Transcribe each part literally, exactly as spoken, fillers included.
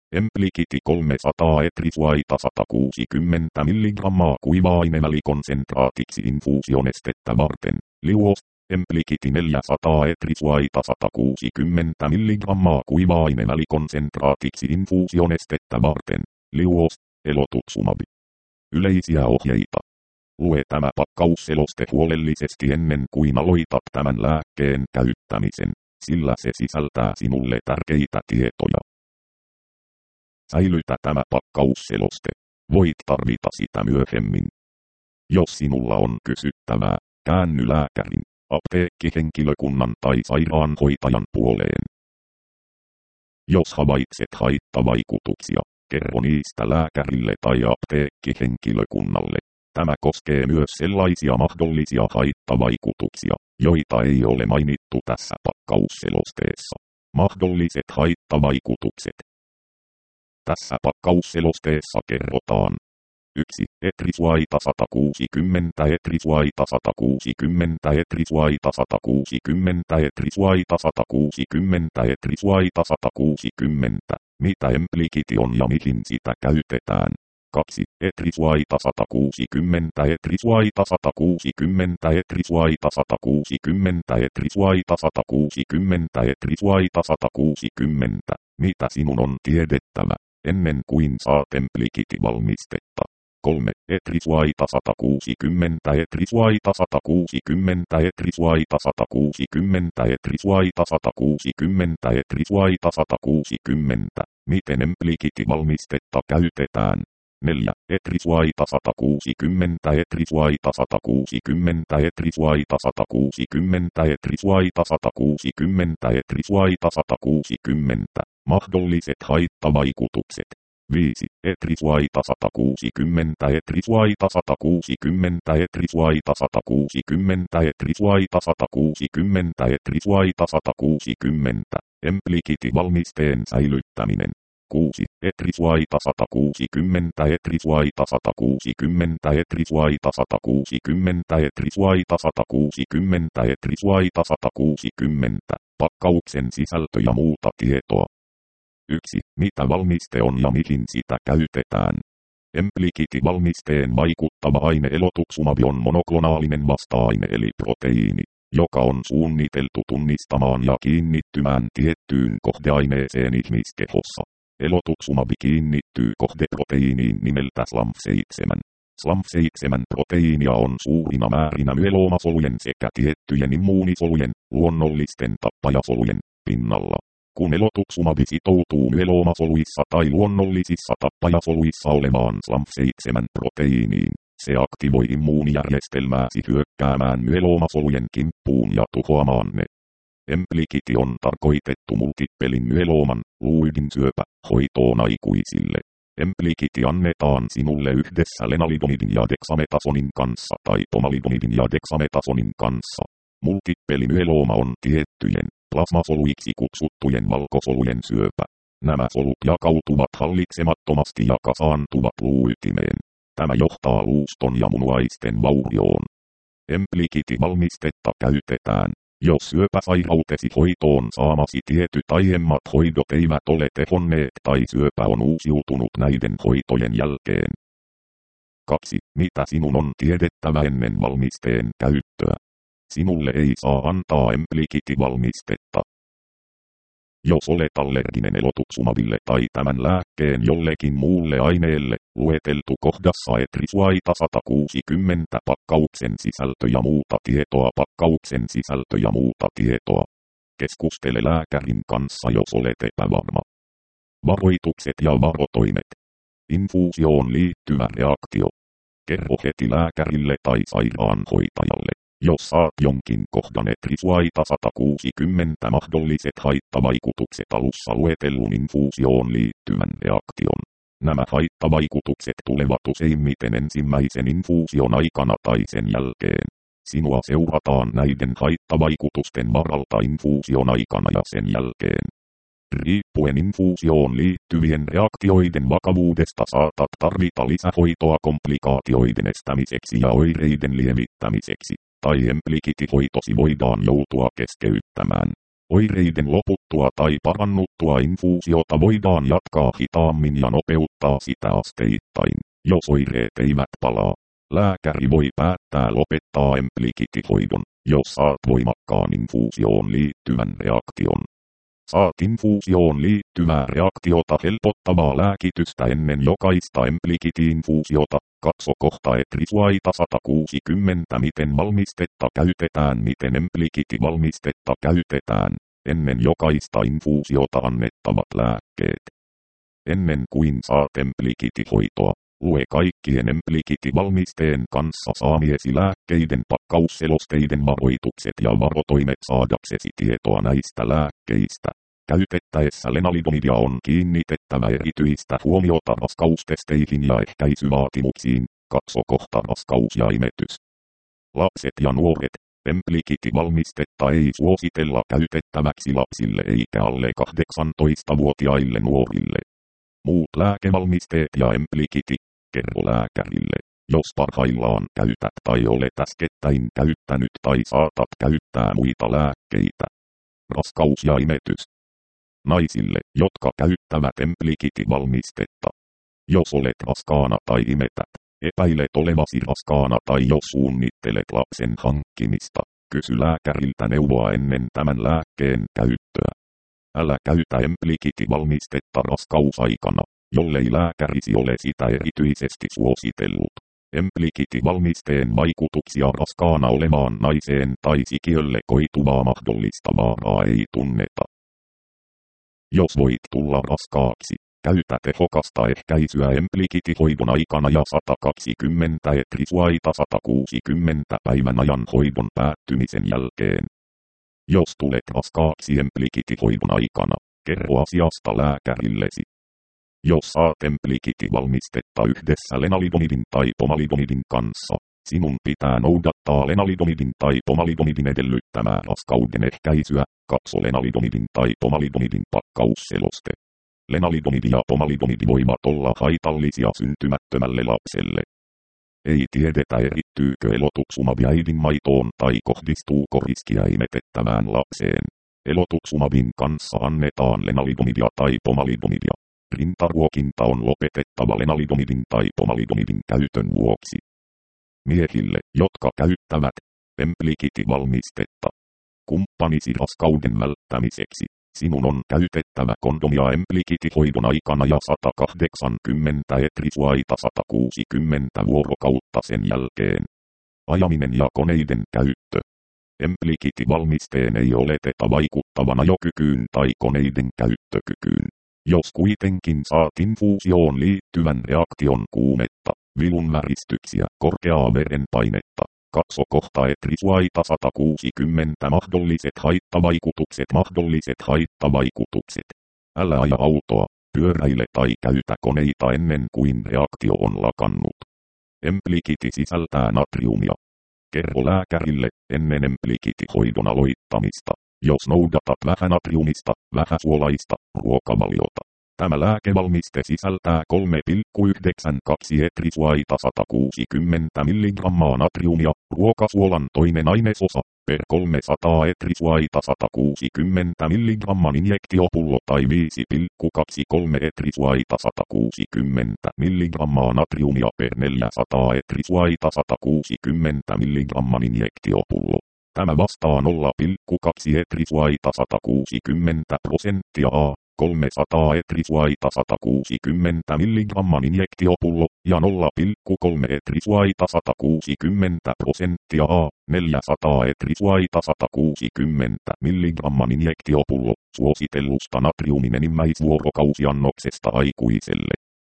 Emplikiti kolmesataa etrisuaita sata kuusikymmentä milligrammaa kuiva-ainevälikonsentraatiksi infuusionestettä varten. Liuos. Emplikiti neljäsataa etrisuaita sata kuusikymmentä milligrammaa kuiva-ainevälikonsentraatiksi infuusionestettä varten. Liuos. Elotuxumab. Yleisiä ohjeita. Lue tämä pakkausseloste huolellisesti ennen kuin aloitat tämän lääkkeen käyttämisen, sillä se sisältää sinulle tärkeitä tietoja. Säilytä tämä pakkausseloste. Voit tarvita sitä myöhemmin. Jos sinulla on kysyttävää, käänny lääkärin, apteekkihenkilökunnan tai sairaanhoitajan puoleen. Jos havaitset haittavaikutuksia, kerro niistä lääkärille tai apteekkihenkilökunnalle. Tämä koskee myös sellaisia mahdollisia haittavaikutuksia, joita ei ole mainittu tässä pakkausselosteessa. Mahdolliset haittavaikutukset. Tässä pakkausselosteessa kerrotaan. yksi. Etrisuaita sata kuusikymmentä, etrisuaita sata kuusikymmentä, etrisuaita sata kuusikymmentä, etrisuaita sata kuusikymmentä, etrisuaita sata kuusikymmentä. Mitä emplikiti on ja mihin sitä käytetään? kaksi. Etrisuaita sata kuusikymmentä, etrisuaita sata kuusikymmentä, etrisuaita sata kuusikymmentä, etrisuaita sata kuusikymmentä, etrisuaita sata kuusikymmentä. Mitä sinun on tiedettävä ennen kuin saat emplikiti-valmistetta? kolme. Etrisuaita sata kuusikymmentä, etrisuaita sata kuusikymmentä, etrisuaita sata kuusikymmentä, etrisuaita sata kuusikymmentä, etrisuaita sata kuusikymmentä. Miten emplikiti-valmistetta käytetään? neljä. Etrisuaita sata kuusikymmentä, etrisuaita sata kuusikymmentä, etrisuaita sata kuusikymmentä, etrisuaita sata kuusikymmentä, etrisuaita sata kuusikymmentä. Mahdolliset haittavaikutukset. viisi. Etrisuaita sata kuusikymmentä, etrisuaita sata kuusikymmentä, etrisuaita sata kuusikymmentä, etrisuaita sata kuusikymmentä, etrisuaita sata kuusikymmentä. Emplikiti-valmisteen säilyttäminen. kuusi. Etrisuaita sata kuusikymmentä, etrisuaita sata kuusikymmentä, etrisuaita sata kuusikymmentä, etrisuaita sata kuusikymmentä, etrisuaita sata kuusikymmentä. Pakkauksen sisältö ja muuta tietoa. yksi. Mitä valmiste on ja mihin sitä käytetään? Emplikiti-valmisteen vaikuttava aine elotuxumab on monoklonaalinen vasta-aine eli proteiini, joka on suunniteltu tunnistamaan ja kiinnittymään tiettyyn kohdeaineeseen ihmiskehossa. Elotuxumab kiinnittyy kohdeproteiiniin nimeltä S L A M F seitsemän. S L A M F seitsemän proteiinia on suurina määrinä myeloomasolujen sekä tiettyjen immuunisolujen, luonnollisten tappajasolujen, pinnalla. Kun elotuxumab sitoutuu myeloomasoluissa tai luonnollisissa tappajasoluissa olevaan S L A M F seitsemän proteiiniin, se aktivoi immuunijärjestelmääsi hyökkäämään myeloomasolujen kimppuun ja tuhoamaan ne. Emplikiti on tarkoitettu multippelin myelooman, luuydinsyöpä, hoitoon aikuisille. Emplikiti annetaan sinulle yhdessä lenalidomidin ja dexametasonin kanssa tai pomalidomidin ja dexametasonin kanssa. Multippelimyeloma on tiettyjen, plasmasoluiksi kutsuttujen valkosolujen syöpä. Nämä solut jakautuvat hallitsemattomasti ja kasaantuvat luuytimeen. Tämä johtaa luuston ja munuaisten vaurioon. Emplikiti-valmistetta käytetään, jos syöpäsairautesi hoitoon saamasi tietyt aiemmat hoidot eivät ole tehonneet tai syöpä on uusiutunut näiden hoitojen jälkeen. kaksi. Mitä sinun on tiedettävä ennen valmisteen käyttöä? Sinulle ei saa antaa emplikiti-valmistetta. Jos olet allerginen elotuxumabille tai tämän lääkkeen jollekin muulle aineelle, lueteltu kohdassa etrisuaita sata kuusikymmentä pakkauksen sisältö ja muuta tietoa pakkauksen sisältö ja muuta tietoa. Keskustele lääkärin kanssa, jos olet epävarma. Varoitukset ja varotoimet. Infuusioon liittyvä reaktio. Kerro heti lääkärille tai sairaanhoitajalle, jos saat jonkin kohdan etrisuaita sata kuusikymmentä mahdolliset haittavaikutukset alussa luetellun infuusioon liittyvän reaktion. Nämä haittavaikutukset tulevat useimmiten ensimmäisen infuusion aikana tai sen jälkeen. Sinua seurataan näiden haittavaikutusten varalta infuusion aikana ja sen jälkeen. Riippuen infuusioon liittyvien reaktioiden vakavuudesta saatat tarvita lisähoitoa komplikaatioiden estämiseksi ja oireiden lievittämiseksi, tai emplikiti-hoitosi voidaan joutua keskeyttämään. Oireiden loputtua tai parannuttua infuusiota voidaan jatkaa hitaammin ja nopeuttaa sitä asteittain, jos oireet eivät palaa. Lääkäri voi päättää lopettaa emplikitihoidon, jos saat voimakkaan infuusioon liittyvän reaktion. Saat infuusioon liittyvää reaktiota helpottavaa lääkitystä ennen jokaista emplikiti-infuusiota. Katso kohta Etrisuaita sata kuusikymmentä. Miten valmistetta käytetään. Miten emplikiti-valmistetta käytetään. Ennen jokaista infuusiota annettavat lääkkeet. Ennen kuin saat emplikitihoitoa, lue kaikkien emplikiti-valmisteen kanssa saamiesi lääkkeiden pakkausselosteiden varoitukset ja varotoimet saadaksesi tietoa näistä lääkkeistä. Käytettäessä lenalidomidia on kiinnitettävä erityistä huomiota raskaustesteihin ja ehkäisyvaatimuksiin. Katso kohta raskaus ja imetys. Lapset ja nuoret. Emplikiti-valmistetta ei suositella käytettäväksi lapsille eikä alle kahdeksantoistavuotiaille nuorille. Muut lääkevalmisteet ja emplikiti. Kerro lääkärille, jos parhaillaan käytät tai olet äskettäin käyttänyt tai saatat käyttää muita lääkkeitä. Raskaus ja imetys. Naisille, jotka käyttävät emplikiti-valmistetta. Jos olet raskaana tai imetät, epäilet olevasi raskaana tai jos suunnittelet lapsen hankkimista, kysy lääkäriltä neuvoa ennen tämän lääkkeen käyttöä. Älä käytä emplikiti-valmistetta raskausaikana, jollei lääkärisi ole sitä erityisesti suositellut. Emplikiti-valmisteen vaikutuksia raskaana olevaan naiseen tai sikiölle koituvaa mahdollista vaaraa ei tunneta. Jos voit tulla raskaaksi, käytä tehokasta ehkäisyä emplikitihoidon aikana ja sata kaksikymmentä Etrisuaita sata kuusikymmentä päivän ajan hoidon päättymisen jälkeen. Jos tulet raskaaksi emplikitihoidon aikana, kerro asiasta lääkärillesi. Jos saat emplikiti-valmistetta yhdessä lenalidomidin tai pomalidomidin kanssa, sinun pitää noudattaa lenalidomidin tai pomalidomidin edellyttämää raskauden ehkäisyä. Katso lenalidomidin tai pomalidomidin pakkausseloste. Lenalidomidi ja pomalidomidi voivat olla haitallisia syntymättömälle lapselle. Ei tiedetä erittyykö elotuksumab äidin maitoon tai kohdistuuko riskiä imetettävään lapseen. Elotuksumabin kanssa annetaan lenalidomidia tai pomalidomidia. Rintaruokinta on lopetettava lenalidomidin tai pomalidomidin käytön vuoksi. Miehille, jotka käyttävät emplikiti-valmistetta kumppanisi raskauden välttämiseksi, sinun on käytettävä kondomia emplikitihoidon aikana ja sata kahdeksankymmentä Etrisuaita sata kuusikymmentä vuorokautta sen jälkeen. Ajaminen ja koneiden käyttö. Emplikiti-valmisteen ei oleteta vaikuttavan ajokykyyn tai koneiden käyttökykyyn. Jos kuitenkin saat infuusioon liittyvän reaktion kuumetta, vilunväristyksiä, korkeaa verenpainetta, katso kohta Etrisuaita sata kuusikymmentä mahdolliset haittavaikutukset. Mahdolliset haittavaikutukset. Älä aja autoa, pyöräile tai käytä koneita ennen kuin reaktio on lakannut. Emplikiti sisältää natriumia. Kerro lääkärille ennen emplikitihoidon aloittamista, jos noudatat vähän natriumista, vähän suolaista ruokavaliota. Tämä lääkevalmiste sisältää kolme pilkku yhdeksänkymmentäkaksi Etrisuaita sata kuusikymmentä milligrammaa natriumia, ruokasuolan toinen ainesosa, per kolmesataa Etrisuaita sata kuusikymmentä milligramman injektiopullo tai viisi pilkku kaksikymmentäkolme Etrisuaita sata kuusikymmentä milligrammaa natriumia per neljäsataa Etrisuaita sata kuusikymmentä milligramman injektiopullo. Tämä vastaa nolla pilkku kaksi Etrisuaita sata kuusikymmentä prosenttia A. kolmesataa Etrisuaita sata kuusikymmentä milligramman injektiopullo ja nolla pilkku kolme Etrisuaita sata kuusikymmentä prosenttia A, neljäsataa Etrisuaita sata kuusikymmentä milligramman injektiopullo suositellusta natriumin enimmäisvuorokausiannoksesta aikuiselle.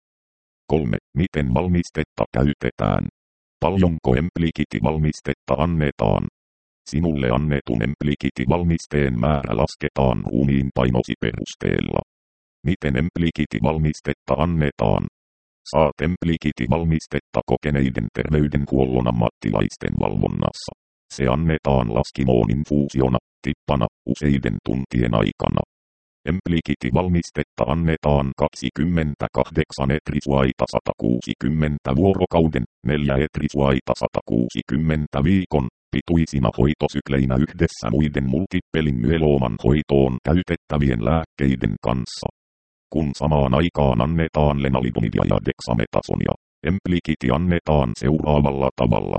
kolme. Miten valmistetta käytetään? Paljonko emplikiti-valmistetta annetaan? Sinulle annetun emplikiti-valmisteen määrä lasketaan ruumiin painosi perusteella. Miten emplikiti-valmistetta annetaan? Saat emplikiti-valmistetta kokeneiden terveydenhuollon ammattilaisten valvonnassa. Se annetaan laskimoon infuusiona, tippana, useiden tuntien aikana. Emplikiti-valmistetta annetaan kaksikymmentäkahdeksan etrisuaita sata kuusikymmentä vuorokauden, neljä etrisuaita sata kuusikymmentä viikon, pituisina hoitosykleinä yhdessä muiden multippelin myelooman hoitoon käytettävien lääkkeiden kanssa. Kun samaan aikaan annetaan lenalidomidia ja dexametasonia, Emplikiti annetaan seuraavalla tavalla.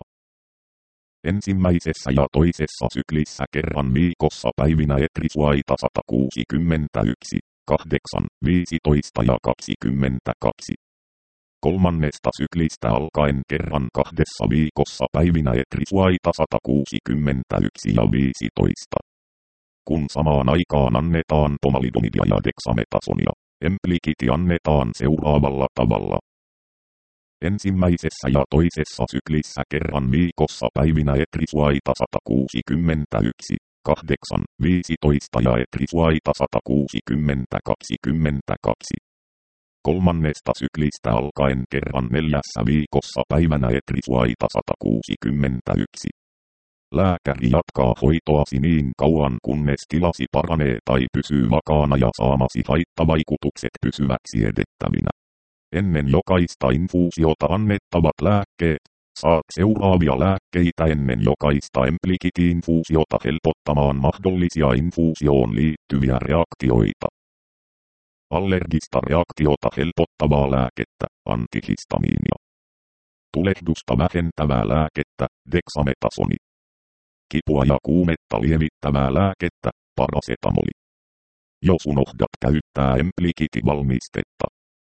Ensimmäisessä ja toisessa syklissä kerran viikossa päivinä etrisuaita sata kuusikymmentäyksi, kahdeksan, viisitoista ja kaksikymmentäkaksi. Kolmannesta syklistä alkaen kerran kahdessa viikossa päivinä etrisuaita sata kuusikymmentäyksi ja viisitoista. Kun samaan aikaan annetaan pomalidomidia ja dexametasonia, Emplikiti annetaan seuraavalla tavalla. Ensimmäisessä ja toisessa syklissä kerran viikossa päivinä etrisuaita sata kuusikymmentäyksi, kahdeksan, viisitoista ja etrisuaita sata kuusikymmentä, kaksikymmentäkaksi. Kolmannesta syklistä alkaen kerran neljässä viikossa päivänä etrisuaita sata kuusikymmentäyksi. Lääkäri jatkaa hoitoasi niin kauan kunnes tilasi paranee tai pysyy vakaana ja saamasi haittavaikutukset pysyvät siedettävinä. Ennen jokaista infuusiota annettavat lääkkeet, saat seuraavia lääkkeitä ennen jokaista Emplikiti-infuusiota helpottamaan mahdollisia infuusioon liittyviä reaktioita. Allergista reaktiota helpottavaa lääkettä, antihistamiinia. Tulehdusta vähentävää lääkettä, dexametasoni. Kipua ja kuumetta lievittävää lääkettä, parasetamoli. Jos unohdat käyttää Emplikiti-valmistetta.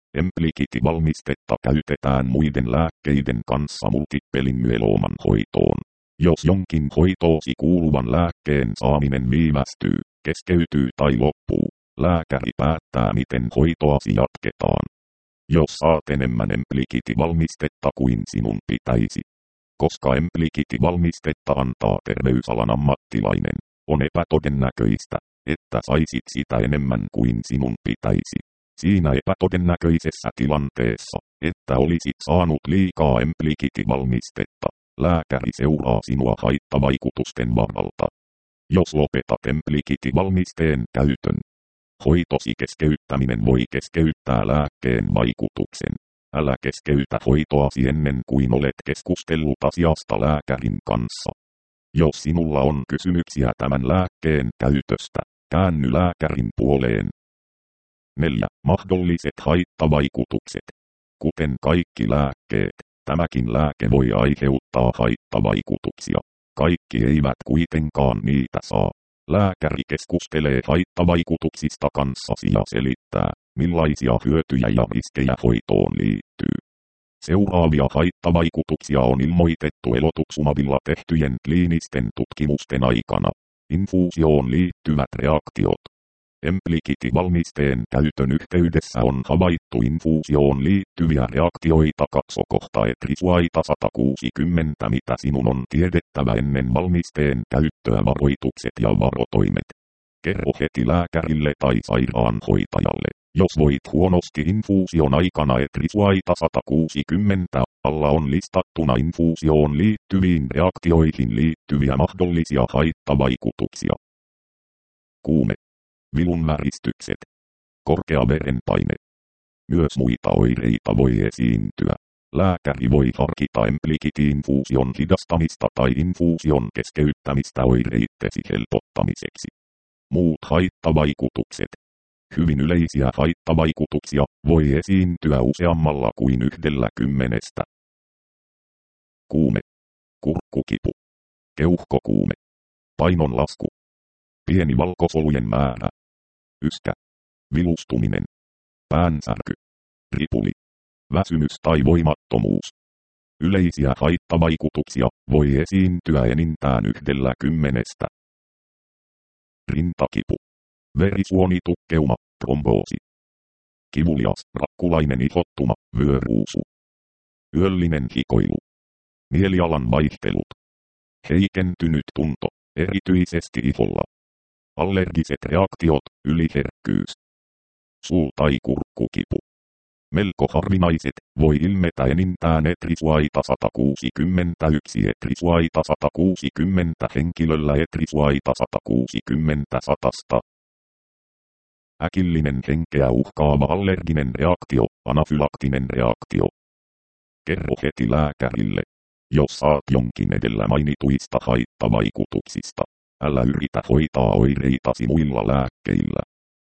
Emplikiti-valmistetta käytetään muiden lääkkeiden kanssa multippelin myelooman hoitoon. Jos jonkin hoitoosi kuuluvan lääkkeen saaminen viivästyy, keskeytyy tai loppuu, lääkäri päättää miten hoitoasi jatketaan. Jos saat enemmän Emplikiti-valmistetta kuin sinun pitäisi. Koska Emplikiti-valmistetta antaa terveysalan ammattilainen, on epätodennäköistä, että saisit sitä enemmän kuin sinun pitäisi. Siinä epätodennäköisessä tilanteessa, että olisit saanut liikaa Emplikiti-valmistetta, lääkäri seuraa sinua haittavaikutusten varalta. Jos lopetat Emplikiti-valmisteen käytön, hoitosi keskeyttäminen voi keskeyttää lääkkeen vaikutuksen. Älä keskeytä hoitoasi ennen kuin olet keskustellut asiasta lääkärin kanssa. Jos sinulla on kysymyksiä tämän lääkkeen käytöstä, käänny lääkärin puoleen. neljä. Mahdolliset haittavaikutukset. Kuten kaikki lääkkeet, tämäkin lääke voi aiheuttaa haittavaikutuksia. Kaikki eivät kuitenkaan niitä saa. Lääkäri keskustelee haittavaikutuksista kanssasi ja selittää, millaisia hyötyjä ja riskejä hoitoon liittyy. Seuraavia haittavaikutuksia on ilmoitettu elotuksumabilla tehtyjen kliinisten tutkimusten aikana. Infuusioon liittyvät reaktiot. Emplikiti-valmisteen käytön yhteydessä on havaittu infuusioon liittyviä reaktioita. Katsokohta etrisuaita sata kuusikymmentä mitä sinun on tiedettävä ennen valmisteen käyttöä varoitukset ja varotoimet. Kerro heti lääkärille tai sairaanhoitajalle, jos voit huonosti infuusion aikana etrisuaita sata kuusikymmentä, alla on listattuna infuusioon liittyviin reaktioihin liittyviä mahdollisia haittavaikutuksia. Kuume. Vilunväristykset. Korkea verenpaine. Myös muita oireita voi esiintyä. Lääkäri voi harkita Emplikiti-infuusion hidastamista tai infuusion keskeyttämistä oireittesi helpottamiseksi. Muut haittavaikutukset. Hyvin yleisiä haittavaikutuksia voi esiintyä useammalla kuin yhdellä kymmenestä. Kuume. Kurkkukipu. Keuhkokuume. Painonlasku. Pieni valkosolujen määrä. Yskä. Vilustuminen. Päänsärky. Ripuli. Väsymys tai voimattomuus. Yleisiä haittavaikutuksia voi esiintyä enintään yhdellä kymmenestä. Rintakipu. Verisuonitukkeuma, tromboosi. Kivulias, rakkulainen ihottuma, vyöruusu. Yöllinen hikoilu. Mielialan vaihtelut. Heikentynyt tunto, erityisesti iholla. Allergiset reaktiot, yliherkkyys. Suu- tai kurkkukipu. Melko harvinaiset, voi ilmetä enintään etrisuaita sata kuusikymmentäyksi etrisuaita sata kuusikymmentä henkilöllä etrisuaita sata kuusikymmentä satasta. Äkillinen henkeä uhkaava allerginen reaktio, anafylaktinen reaktio. Kerro heti lääkärille. Jos saat jonkin edellä mainituista haittavaikutuksista, älä yritä hoitaa oireitasi muilla lääkkeillä.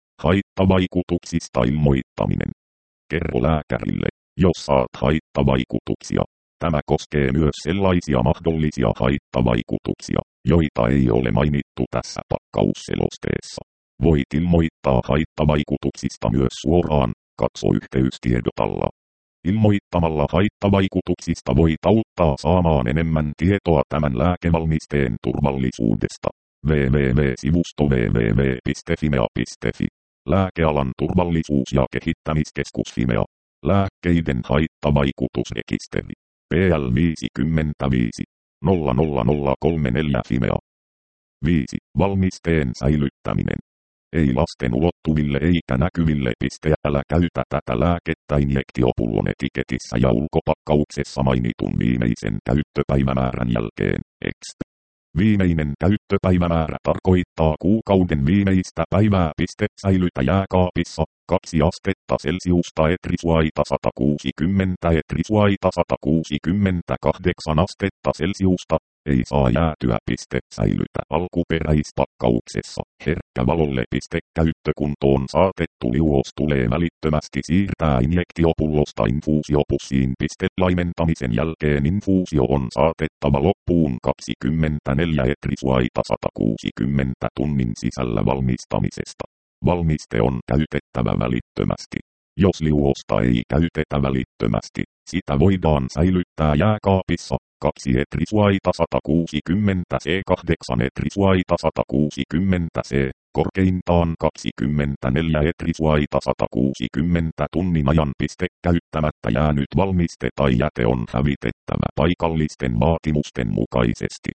Haittavaikutuksista ilmoittaminen. Kerro lääkärille, jos saat haittavaikutuksia. Tämä koskee myös sellaisia mahdollisia haittavaikutuksia, joita ei ole mainittu tässä pakkausselosteessa. Voit ilmoittaa haittavaikutuksista myös suoraan, katso yhteystiedot alla. Ilmoittamalla haittavaikutuksista voit auttaa saamaan enemmän tietoa tämän lääkevalmisteen turvallisuudesta. www-sivusto www piste fimea piste fi. Lääkealan turvallisuus- ja kehittämiskeskus Fimea. Lääkkeiden haittavaikutusrekisteri. P L viisikymmentäviisi nolla nolla nolla kolmekymmentäneljä Fimea. viisi. Valmisteen säilyttäminen. Ei lasten ulottuville eikä näkyville. Älä käytä tätä lääkettä injektiopullon etiketissä ja ulkopakkauksessa mainitun viimeisen käyttöpäivämäärän jälkeen. Exp. Viimeinen käyttöpäivämäärä tarkoittaa kuukauden viimeistä päivää. Säilytä jääkaapissa, kaksi astetta Celsiusta etrisuaita sata kuusikymmentä etrisuaita sata kuusikymmentäkahdeksan astetta Celsiusta. Ei saa jäätyä. Säilytä alkuperäispakkauksessa. Herkkä valolle. Käyttökuntoon saatettu liuos tulee välittömästi siirtää injektiopullosta infuusiopussiin. Laimentamisen jälkeen infuusio on saatettava loppuun kaksikymmentäneljä etrisuaita sata kuusikymmentä tunnin sisällä valmistamisesta. Valmiste on käytettävä välittömästi. Jos liuosta ei käytetä välittömästi, sitä voidaan säilyttää jääkaapissa. kaksi etrisuaita sata kuusikymmentä C kahdeksan etrisuaita sata kuusikymmentä C, korkeintaan kaksikymmentäneljä etrisuaita sata kuusikymmentä tunnin ajan. Käyttämättä jäänyt valmiste tai jäte on hävitettävä paikallisten vaatimusten mukaisesti.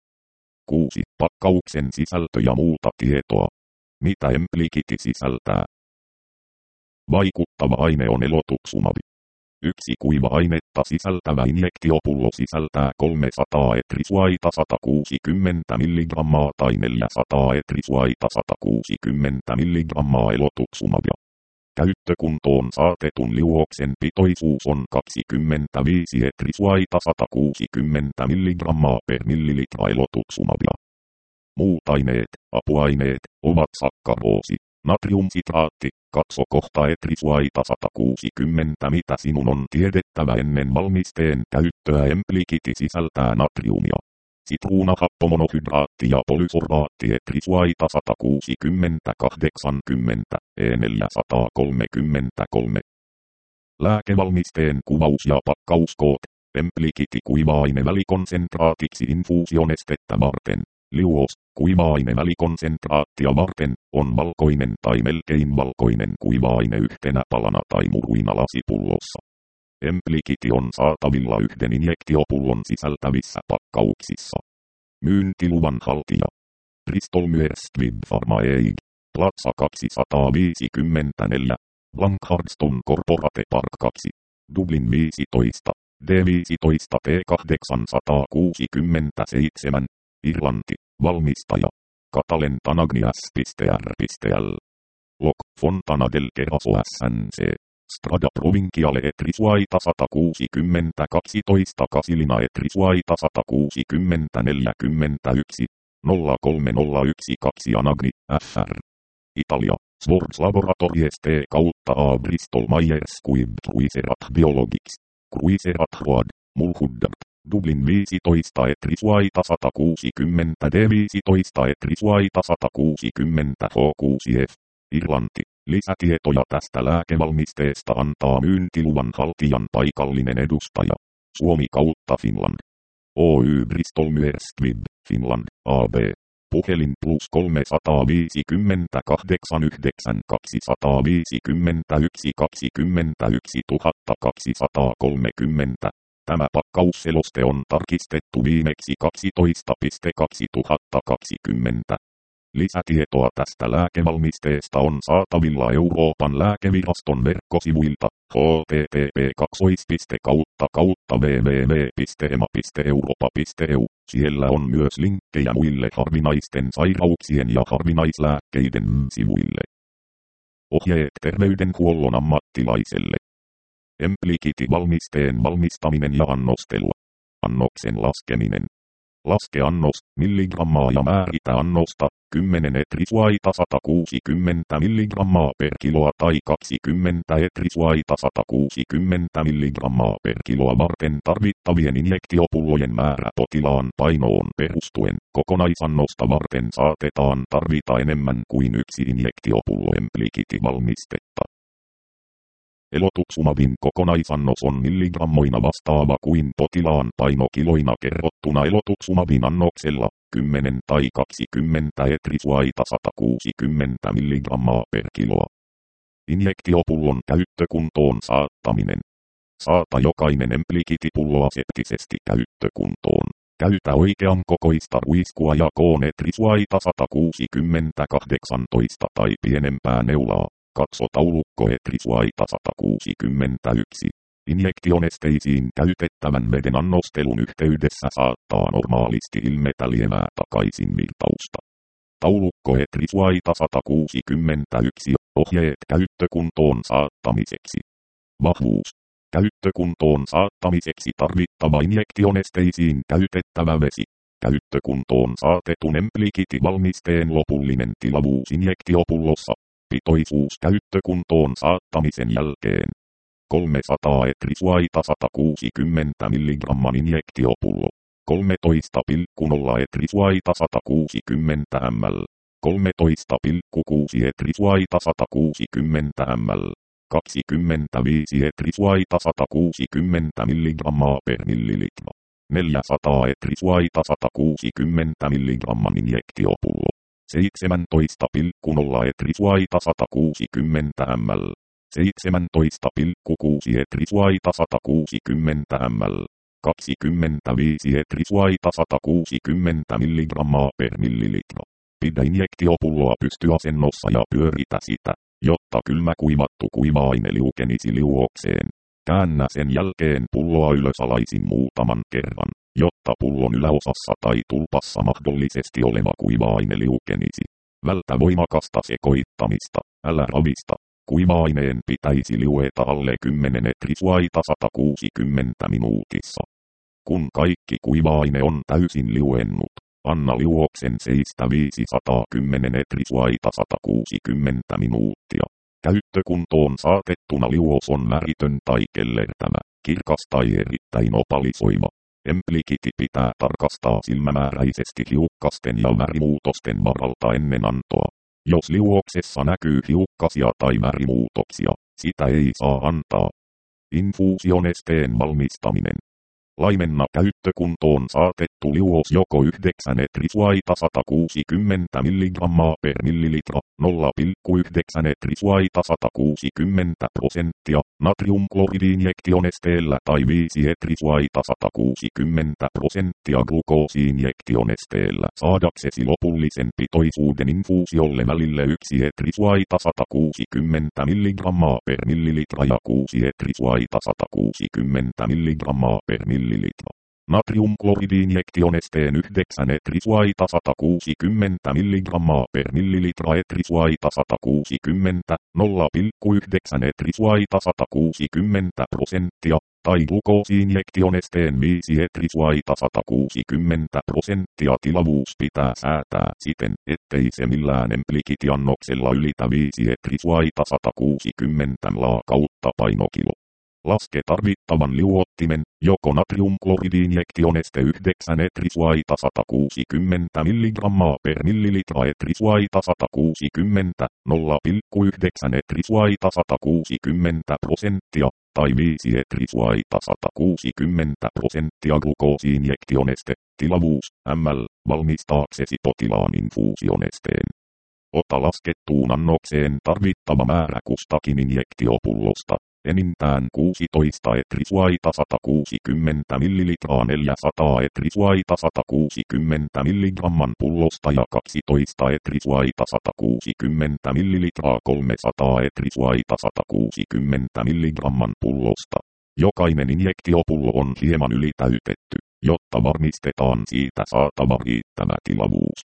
kuusi. Pakkauksen sisältö ja muuta tietoa. Mitä Emplikiti sisältää? Vaikuttava aine on elotuxumabi. Yksi kuiva-ainetta sisältävä injektiopullo sisältää kolmesataa etrisuaita sata kuusikymmentä milligrammaa tai neljäsataa etrisuaita sata kuusikymmentä milligrammaa elotuxumabia. Käyttökuntoon saatetun liuoksen pitoisuus on kaksikymmentäviisi etrisuaita sata kuusikymmentä milligrammaa per millilitra elotuxumabia. Muut aineet, apuaineet, ovat sakkaroosi, natriumsitraatti. Katso kohta etrisuaita sata kuusikymmentä. Mitä sinun on tiedettävä ennen valmisteen käyttöä? Emplikiti sisältää natriumia, sitruunahappomonohydraatti ja polysorbaatti etrisuaita sata kuusikymmentä kahdeksankymmentä E neljäsataakolmekymmentäkolme. Lääkevalmisteen kuvaus ja pakkauskoot. Emplikiti kuiva-aine välikonsentraatiksi infuusionestettä varten. Liuos, kuiva-aine välikonsentraattia varten, on valkoinen tai melkein valkoinen kuiva-aine yhtenä palana tai muruina lasipullossa. Emplikiti on saatavilla yhden injektiopullon sisältävissä pakkauksissa. Myyntiluvan haltija. Bristol Myers Squibb Pharma Eig. Plaza kaksisataaviisikymmentäneljä. Blankhardston Corporate Park kaksi. Dublin viisitoista. D viisitoista T kahdeksansataakuusikymmentäseitsemän. Irlanti. Valmistaja. Catalen Tanagnias R L. Loc. Fontana del Queraso S N C. Strada Provinciale etrisuaita sata kuusikymmentä kaksitoista Casilina etrisuaita sata kuusikymmentä neljäkymmentäyksi nolla kolme nolla yksi kaksi Anagni F R. Italia. Swords Laboratories T kautta A Bristol Myers Squibb Cruiserat Biologics. Cruiserat Road. Mulhuddart. Dublin viisitoista etrisuaita sata kuusikymmentä D viisitoista etrisuaita sata kuusikymmentä H kuusi F. Irlanti. Lisätietoja tästä lääkevalmisteesta antaa myyntiluvan haltijan paikallinen edustaja. Suomi kautta Finland. Oy Bristol Myers Squibb, Finland, A B. Puhelin plus kolmesataaviisikymmentäkahdeksan yhdeksän kaksisataaviisikymmentäyksi kaksikymmentäyksi tuhatta kaksisataakolmekymmentä. Tämä pakkausseloste on tarkistettu viimeksi kaksitoista kaksituhattakaksikymmentä. Lisätietoa tästä lääkevalmisteesta on saatavilla Euroopan lääkeviraston verkkosivuilta h t t p kautta kautta w w w piste e m a piste europa piste e u. Siellä on myös linkkejä muille harvinaisten sairauksien ja harvinaislääkkeiden sivuille. Ohjeet terveydenhuollon ammattilaiselle. Emplikiti-valmisteen valmistaminen ja annostelu. Annoksen laskeminen. Laske annos, milligrammaa ja määritä annosta, kymmenen etrisuaita sata kuusikymmentä milligrammaa per kiloa tai kaksikymmentä etrisuaita sata kuusikymmentä milligrammaa per kiloa varten tarvittavien injektiopullojen määrä potilaan painoon perustuen. Kokonaisannosta varten saatetaan tarvita enemmän kuin yksi injektiopullo Emplikiti-valmistetta. Elotuxumabin kokonaisannos on milligrammoina vastaava kuin potilaan paino kiloina kerrottuna elotuxumabin annoksella, kymmenen tai kaksikymmentä etrisuaita sata kuusikymmentä milligrammaa per kiloa. Injektiopullon käyttökuntoon saattaminen. Saata jokainen Emplikiti-pullo aseptisesti käyttökuntoon. Käytä oikean kokoista ruiskua ja koon etrisuaita sata kuusikymmentä kahdeksantoista tai pienempää neulaa. Katso taulukko etrisuaita sata kuusikymmentäyksi. Injektionesteisiin käytettävän veden annostelun yhteydessä saattaa normaalisti ilmetä lievää takaisinvirtausta. Taulukko etrisuaita sata kuusikymmentäyksi. Ohjeet käyttökuntoon saattamiseksi. Vahvuus. Käyttökuntoon saattamiseksi tarvittava injektionesteisiin käytettävä vesi. Käyttökuntoon saatetun Emplikiti-valmisteen lopullinen tilavuus injektiopullossa. Pitoisuus käyttökuntoon saattamisen jälkeen. kolmesataa etrisuaita sata kuusikymmentä milligramman injektiopullo. kolmetoista pilkku nolla etrisuaita sata kuusikymmentä millilitraa. kolmetoista pilkku kuusi etrisuaita sata kuusikymmentä millilitraa. kaksikymmentäviisi etrisuaita sata kuusikymmentä milligrammaa per millilitra. neljäsataa etrisuaita sata kuusikymmentä milligramman injektiopullo. seitsemäntoista pilkku nolla etrisuaita sata kuusikymmentä millilitraa. seitsemäntoista pilkku kuusi etrisuaita sata kuusikymmentä millilitraa. kaksikymmentäviisi etrisuaita sata kuusikymmentä milligrammaa per millilitra. Pidä injektiopulloa pystyasennossa ja pyöritä sitä, jotta kylmä kuivattu kuiva-aine liukenisi liuokseen. Käännä sen jälkeen pulloa ylösalaisin muutaman kerran, jotta pullon yläosassa tai tulpassa mahdollisesti oleva kuiva-aine liukenisi. Vältä voimakasta sekoittamista, älä ravista. Kuiva-aineen pitäisi liueta alle kymmenen etrisuaita sata kuusikymmentä minuutissa. Kun kaikki kuiva-aine on täysin liuennut, anna liuoksen seistä viisisataakymmenen etrisuaita sata kuusikymmentä minuuttia. Käyttökuntoon saatettuna liuos on väritön tai kellertävä, kirkas tai erittäin opalisoiva. Emplikiti pitää tarkastaa silmämääräisesti hiukkasten ja värimuutosten varalta ennen antoa. Jos liuoksessa näkyy hiukkasia tai värimuutoksia, sitä ei saa antaa. Infuusionesteen valmistaminen. Laimenna käyttökuntoon saatettu liuos joko yhdeksän etrisuaita sata kuusikymmentä milligrammaa per millilitra, nolla pilkku yhdeksän etrisuaita sata kuusikymmentä prosenttia, natriumkloridiinjektionesteellä tai viisi etrisuaita sata kuusikymmentä prosenttia glukoosiinjektionesteellä saadaksesi lopullisen pitoisuuden infuusiolle välille yksi etrisuaita sata kuusikymmentä milligrammaa per millilitra ja kuusi etrisuaita sata kuusikymmentä milligrammaa per millilitra. Natriumkloridiinjektionesteen yhdeksän etrisuaita sata kuusikymmentä milligrammaa per millilitra etrisuaita sata kuusikymmentä, nolla pilkku yhdeksän etrisuaita sata kuusikymmentä prosenttia, tai glukoosiinjektionesteen viisi etrisuaita sata kuusikymmentä prosenttia. Tilavuus pitää säätää siten, ettei se millään Emplikiti-annoksella ylitä viisi etrisuaita sata kuusikymmentä millilitraa kautta painokilo. Laske tarvittavan liuottimen, joko natriumkloridiinjektioneste yhdeksän etrisuaita sata kuusikymmentä milligrammaa per millilitra etrisuaita sata kuusikymmentä, nolla pilkku yhdeksän etrisuaita sata kuusikymmentä prosenttia, tai viisi etrisuaita sata kuusikymmentä prosenttia glukoosiinjektioneste, tilavuus, millilitraa, valmistaaksesi potilaan infuusionesteen. Ota laskettuun annokseen tarvittava määrä kustakin injektiopullosta. Enintään kuusitoista etrisuaita sata kuusikymmentä millilitraa neljäsataa etrisuaita sata kuusikymmentä milligramman pullosta ja kaksitoista etrisuaita sata kuusikymmentä millilitraa kolmesataa etrisuaita sata kuusikymmentä milligramman pullosta. Jokainen injektiopullo on hieman ylitäytetty, jotta varmistetaan siitä saatava riittävä tilavuus.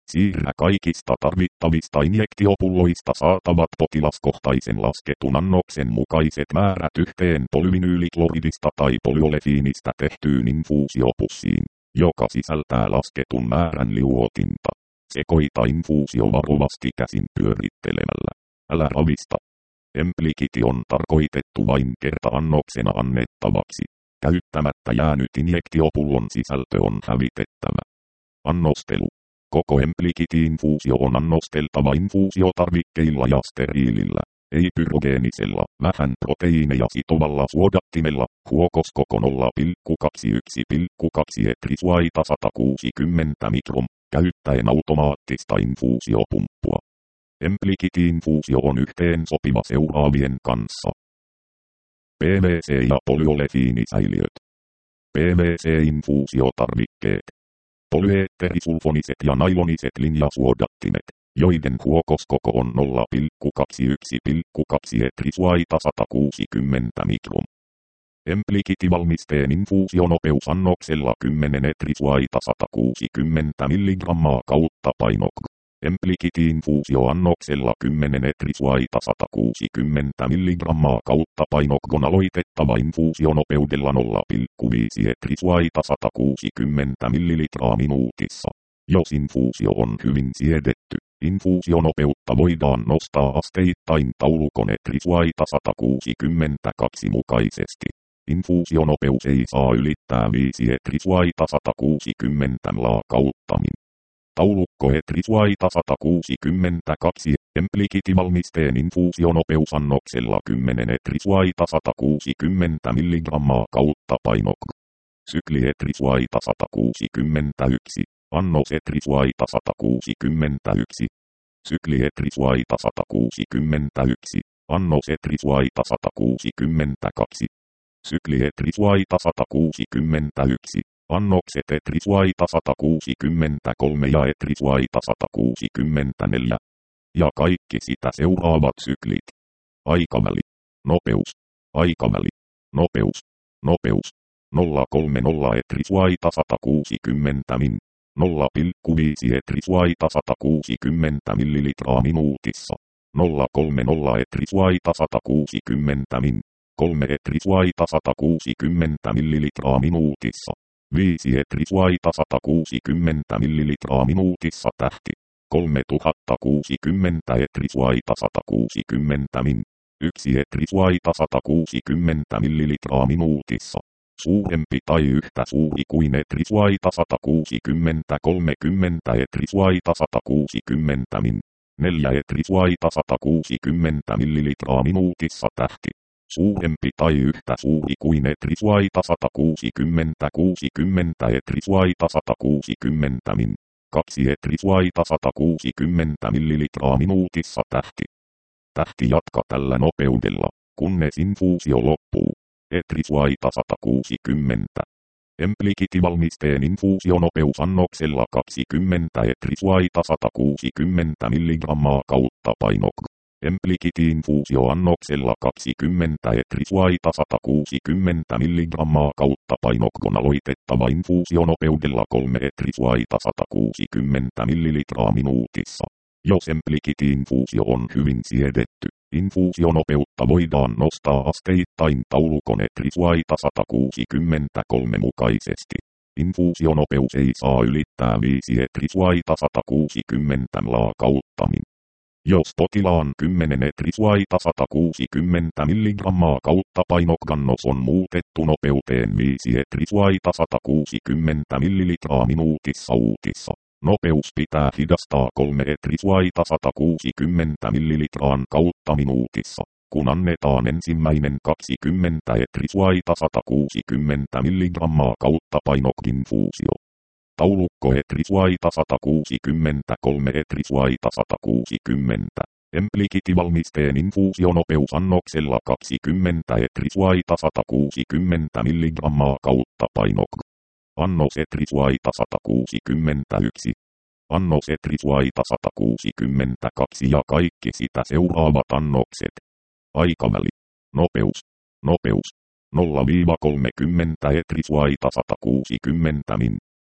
Siirrä kaikista tarvittavista injektiopulloista saatavat potilaskohtaisen lasketun annoksen mukaiset määrät yhteen polyvinyylikloridista tai polyolefiinistä tehtyyn infuusiopussiin, joka sisältää lasketun määrän liuotinta. Sekoita infuusio varovasti käsin pyörittelemällä. Älä ravista. Emplikiti on tarkoitettu vain kerta-annoksena annettavaksi. Käyttämättä jäänyt injektiopullon sisältö on hävitettävä. Annostelu. Koko emplikiti-infuusio on annosteltava infuusiotarvikkeilla ja steriilillä, ei pyrogeenisella, vähän proteiineja sitovalla suodattimella, huokos koko nolla pilkku kaksikymmentäyksi pilkku kaksi etrisuaita sata kuusikymmentä mikron, käyttäen automaattista infuusiopumppua. Emplikiti-infuusio on yhteen sopiva seuraavien kanssa. P V C ja polyolefiinisäiliöt. P V C-infuusiotarvikkeet. Polyeetterisulfoniset ja nailoniset linjasuodattimet, joiden huokoskoko on nolla pilkku kaksikymmentäyksi pilkku kaksi etrisuaita sata kuusikymmentä mikron. Emplikiti-valmisteen infuusionopeus-annoksella kymmenen etrisuaita sata kuusikymmentä milligrammaa kautta painok. Emplikiti-infuusioannoksella kymmenen etrisuaita sata kuusikymmentä milligrammaa kautta painokon aloitettava infuusionopeudella nolla pilkku viisi etrisuaita sata kuusikymmentä millilitraa minuutissa. Jos infuusio on hyvin siedetty, infuusionopeutta voidaan nostaa asteittain taulukon etrisuaita sata kuusikymmentäkaksi mukaisesti. Infuusionopeus ei saa ylittää viisi etrisuaita sata kuusikymmentä mlaa kautta min. Taulukko etrisuaita sata kuusikymmentäkaksi, emplikiti-valmisteen infuusionopeusannoksella kymmenen etrisuaita sata kuusikymmentä milligrammaa kautta painok. Sykli etrisuaita sata kuusikymmentäyksi, annos etrisuaita sata kuusikymmentäyksi. Sykli etrisuaita sata kuusikymmentäyksi, annos etrisuaita sata kuusikymmentäkaksi. Sykli etrisuaita sata kuusikymmentäyksi. Annokset etrisuaita sata kuusikymmentäkolme ja etrisuaita sata kuusikymmentäneljä. Ja kaikki sitä seuraavat syklit. Aikaväli. Nopeus. Aikaväli. Nopeus. Nopeus. nolla pilkku kolmekymmentä etrisuaita sata kuusikymmentä min. nolla pilkku viisi etrisuaita sata kuusikymmentä millilitraa minuutissa. nolla pilkku kolmekymmentä etrisuaita sata kuusikymmentä min. kolme etrisuaita sata kuusikymmentä millilitraa minuutissa. viisi etrisuaita sata kuusikymmentä millilitraa minuutissa tähti. kolmetuhatta kuusikymmentä etrisuaita sata kuusikymmentä min. yksi etrisuaita sata kuusikymmentä millilitraa minuutissa. Suurempi tai yhtä suuri kuin etrisuaita sata kuusikymmentä kolmekymmentä etrisuaita sata kuusikymmentä min. neljä etrisuaita sata kuusikymmentä millilitraa minuutissa tähti. Suurempi tai yhtä suuri kuin etrisuaita sata kuusikymmentä kuusikymmentä etrisuaita sata kuusikymmentä min. kaksi etrisuaita sata kuusikymmentä millilitraa minuutissa tähti. Tähti jatka tällä nopeudella, kunnes infuusio loppuu. Etrisuaita sata kuusikymmentä. Emplikiti-valmisteen infuusionopeusannoksella kaksikymmentä etrisuaita sata kuusikymmentä milligrammaa kautta painok. Emplikiti-infuusioannoksella kaksikymmentä etrisuaita sata kuusikymmentä milligrammaa kautta painokon aloitettava infuusionopeudella kolme etrisuaita sata kuusikymmentä millilitraa minuutissa. Jos emplikiti-infuusio on hyvin siedetty, infuusionopeutta voidaan nostaa asteittain taulukon etrisuaita sata kuusikymmentäkolme mukaisesti. Infuusionopeus ei saa ylittää viisi etrisuaita sata kuusikymmentä mlaa kautta min. Jos potilaan kymmenen etrisuaita sata kuusikymmentä milligrammaa kautta painokkannos on muutettu nopeuteen viisi etrisuaita sata kuusikymmentä millilitraa minuutissa uutissa, nopeus pitää hidastaa kolme etrisuaita sata kuusikymmentä millilitraan kautta minuutissa, kun annetaan ensimmäinen kaksikymmentä etrisuaita sata kuusikymmentä milligrammaa kautta painok-infuusio. Taulukko etrisuaita sata kuusikymmentäkolme etrisuaita sata kuusikymmentä. Emplikiti-valmisteen infuusionopeusannoksella kaksikymmentä etrisuaita sata kuusikymmentä milligrammaa kautta painok. Annos etrisuaita sata kuusikymmentäyksi. Annos etrisuaita sata kuusikymmentäkaksi ja kaikki sitä seuraavat annokset. Aikaväli. Nopeus. Nopeus. nolla kolmekymmentä etrisuaita sata kuusikymmentä min.